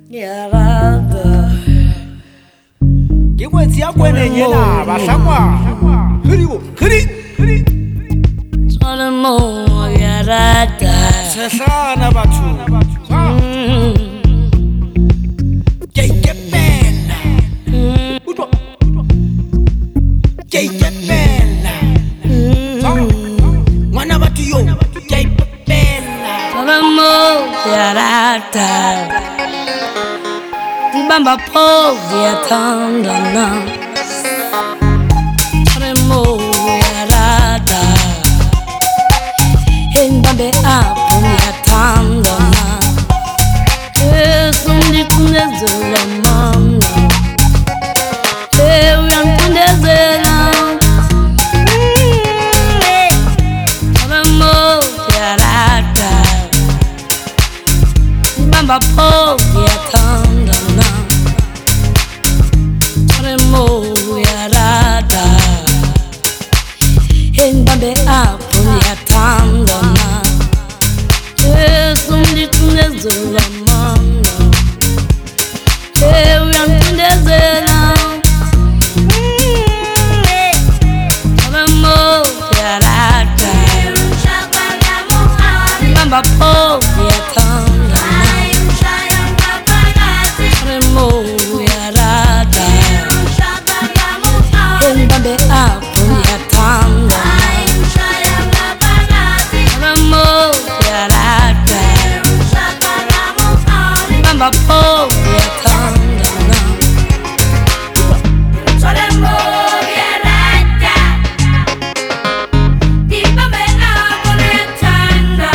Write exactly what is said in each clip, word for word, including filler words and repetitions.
yarada Kikwetsi yakwene nyela bahlakwa Hiribo hiri hiri Solomon yarada Sehlana batho Jake Bella Utwa Jake Bella Mwana batho yo Jake Bella Solomon yarada Bamba po viatandana Solomon yarada Bambe apo viatandana Esum di tunezela mama Eu yang tunezela Solomon yarada Bamba po viatandana yarada Bambe apo viatandana Esum di tunezela mama Eu yang tunezela Solomon yarada Bamba po viatandana Solomon yarada Bambe apo viatandana Solomon yarada Bamba po viatandana Solomon yarada Di bambe apo viatandana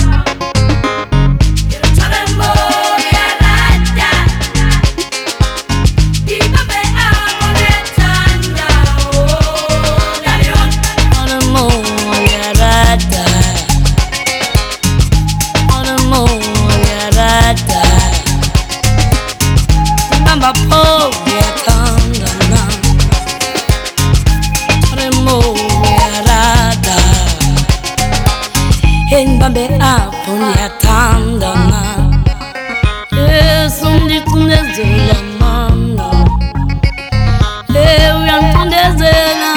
Solomon yarada Di bambe apo viatandana Solomon yarada Solomon yarada Bamba po viatandana Solomon yarada Bambe apo viatandana Esum di tunezela mama Eu yang tunezela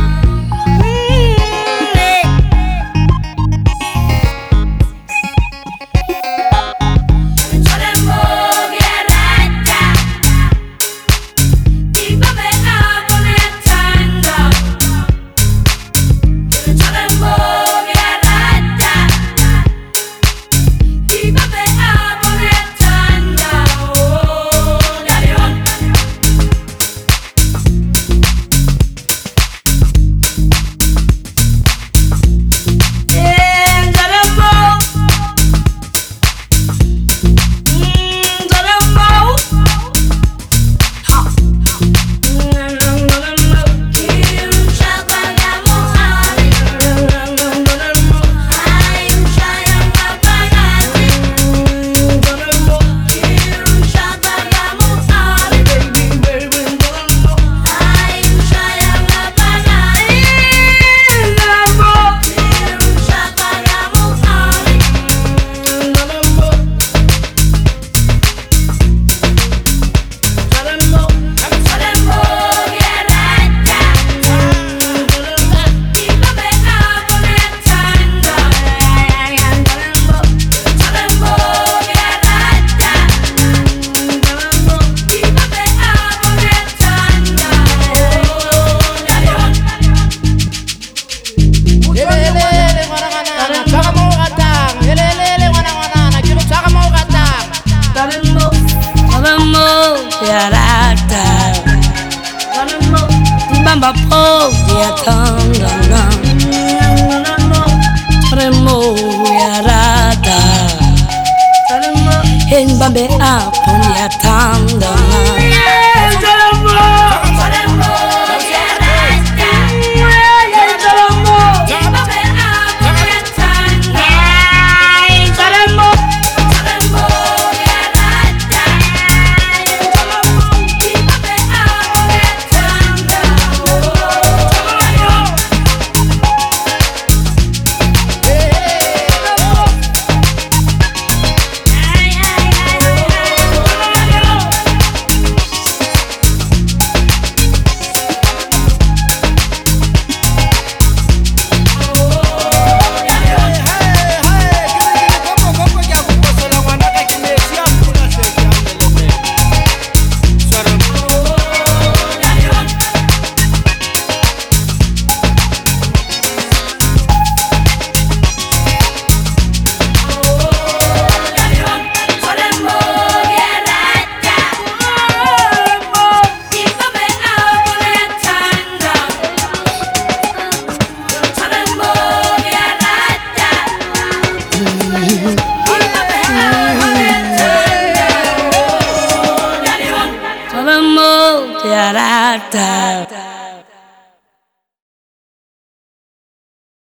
yarada Bamba po viatandana Solomon yarada Bambe apo viatandana